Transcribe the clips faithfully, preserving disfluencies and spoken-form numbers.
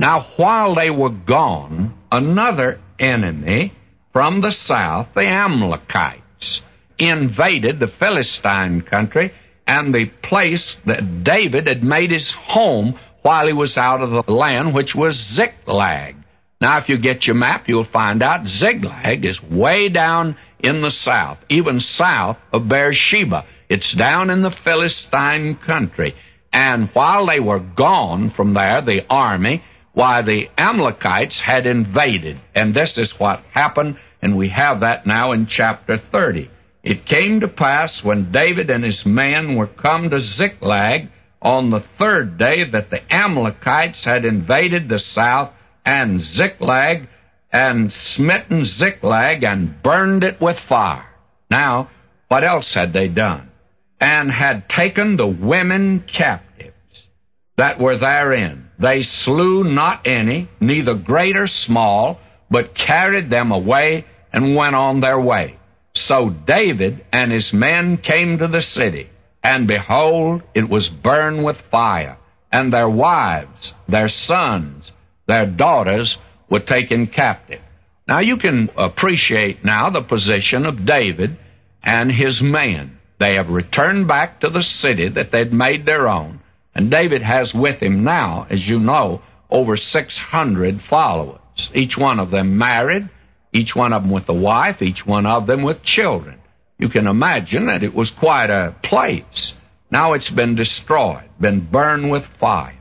Now, while they were gone, another enemy from the south, the Amalekites, invaded the Philistine country and the place that David had made his home while he was out of the land, which was Ziklag. Now, if you get your map, you'll find out Ziklag is way down in the south, even south of Beersheba. It's down in the Philistine country. And while they were gone from there, the army, why, the Amalekites had invaded. And this is what happened, and we have that now in chapter thirty. It came to pass when David and his men were come to Ziklag on the third day that the Amalekites had invaded the south and Ziklag, and smitten Ziklag and burned it with fire. Now, what else had they done? And had taken the women captives that were therein. They slew not any, neither great or small, but carried them away and went on their way. So David and his men came to the city, and behold, it was burned with fire, and their wives, their sons, their daughters were taken captive. Now you can appreciate now the position of David and his men. They have returned back to the city that they'd made their own, and David has with him now, as you know, over six hundred followers, each one of them married, each one of them with a wife, each one of them with children. You can imagine that it was quite a place. Now it's been destroyed, been burned with fire.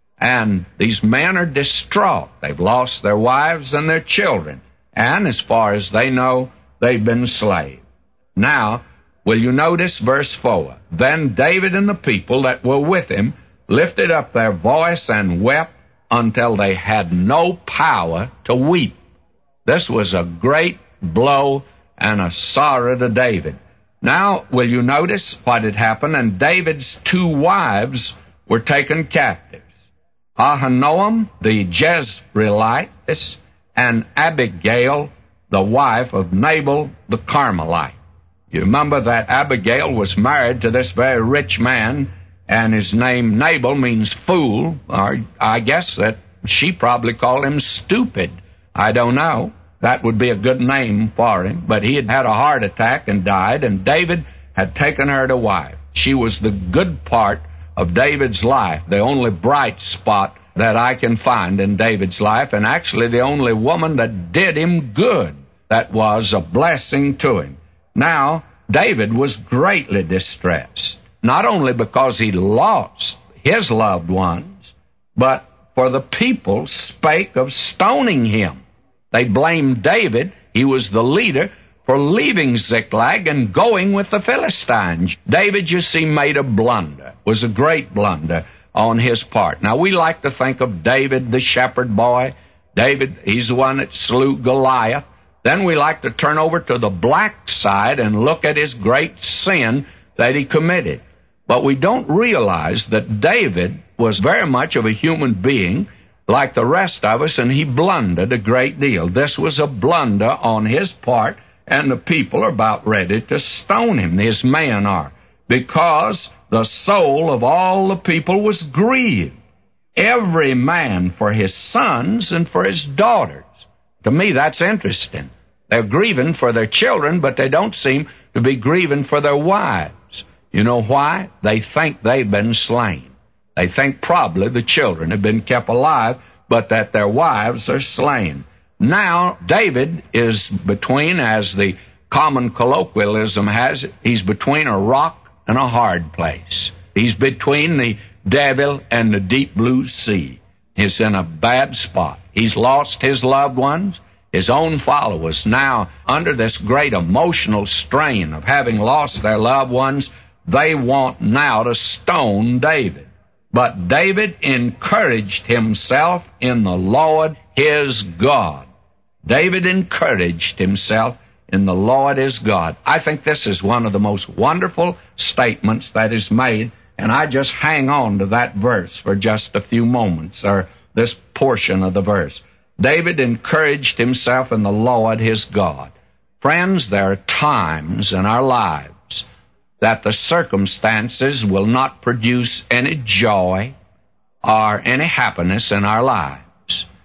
And these men are distraught. They've lost their wives and their children. And as far as they know, they've been slaves. Now, will you notice verse four? Then David and the people that were with him lifted up their voice and wept until they had no power to weep. This was a great blow and a sorrow to David. Now, will you notice what had happened? And David's two wives were taken captives. Ahinoam, the Jezreelitess, and Abigail, the wife of Nabal, the Carmelite. You remember that Abigail was married to this very rich man, and his name Nabal means fool, or I guess that she probably called him stupid. I don't know. That would be a good name for him, but he had had a heart attack and died, and David had taken her to wife. She was the good part of David's life, the only bright spot that I can find in David's life, and actually the only woman that did him good, that was a blessing to him. Now, David was greatly distressed, not only because he lost his loved ones, but for the people spake of stoning him. They blamed David, he was the leader, for leaving Ziklag and going with the Philistines. David, you see, made a blunder. It was a great blunder on his part. Now, we like to think of David, the shepherd boy. David, he's the one that slew Goliath. Then we like to turn over to the black side and look at his great sin that he committed. But we don't realize that David was very much of a human being like the rest of us, and he blundered a great deal. This was a blunder on his part, and the people are about ready to stone him. His men are, because the soul of all the people was grieved, every man for his sons and for his daughters. To me, that's interesting. They're grieving for their children, but they don't seem to be grieving for their wives. You know why? They think they've been slain. They think probably the children have been kept alive, but that their wives are slain. Now, David is between, as the common colloquialism has it, he's between a rock and a hard place. He's between the devil and the deep blue sea. He's in a bad spot. He's lost his loved ones, his own followers. Now, under this great emotional strain of having lost their loved ones, they want now to stone David. But David encouraged himself in the Lord his God. David encouraged himself in the Lord his God. I think this is one of the most wonderful statements that is made, and I just hang on to that verse for just a few moments, or this portion of the verse. David encouraged himself in the Lord his God. Friends, there are times in our lives that the circumstances will not produce any joy or any happiness in our lives.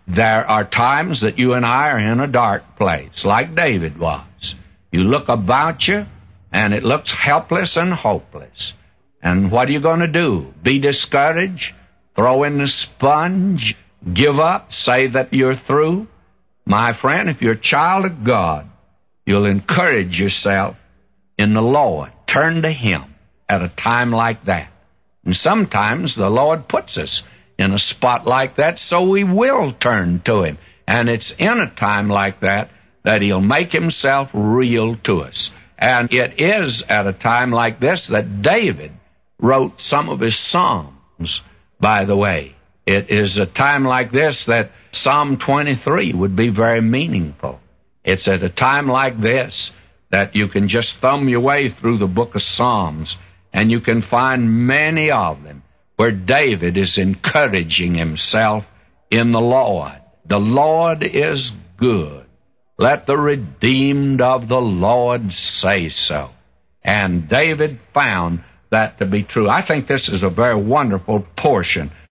There are times that you and I are in a dark place, like David was. You look about you, and it looks helpless and hopeless. And what are you going to do? Be discouraged? Throw in the sponge? Give up? Say that you're through? My friend, if you're a child of God, you'll encourage yourself in the Lord. Turn to Him at a time like that. And sometimes the Lord puts us in a spot like that, so we will turn to Him. And it's in a time like that that He'll make Himself real to us. And it is at a time like this that David wrote some of his Psalms, by the way. It is a time like this that Psalm twenty-three would be very meaningful. It's at a time like this that you can just thumb your way through the book of Psalms, and you can find many of them where David is encouraging himself in the Lord. The Lord is good. Let the redeemed of the Lord say so. And David found that to be true. I think this is a very wonderful portion